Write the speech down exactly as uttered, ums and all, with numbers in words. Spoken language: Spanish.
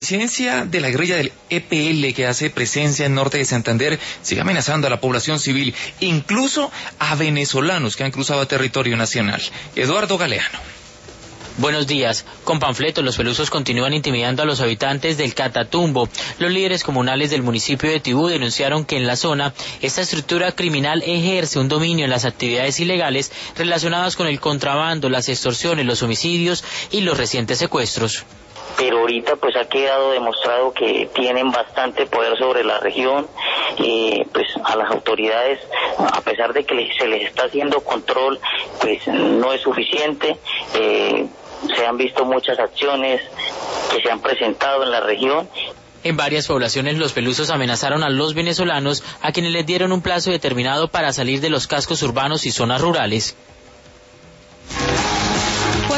La incidencia de la guerrilla del E P L que hace presencia en norte de Santander sigue amenazando a la población civil, incluso a venezolanos que han cruzado territorio nacional. Eduardo Galeano. Buenos días. Con panfletos, los pelusos continúan intimidando a los habitantes del Catatumbo. Los líderes comunales del municipio de Tibú denunciaron que en la zona esta estructura criminal ejerce un dominio en las actividades ilegales relacionadas con el contrabando, las extorsiones, los homicidios y los recientes secuestros. Pero ahorita pues ha quedado demostrado que tienen bastante poder sobre la región, eh, pues a las autoridades, a pesar de que se les está haciendo control, pues no es suficiente. Eh, se han visto muchas acciones que se han presentado en la región. En varias poblaciones los pelusos amenazaron a los venezolanos, a quienes les dieron un plazo determinado para salir de los cascos urbanos y zonas rurales.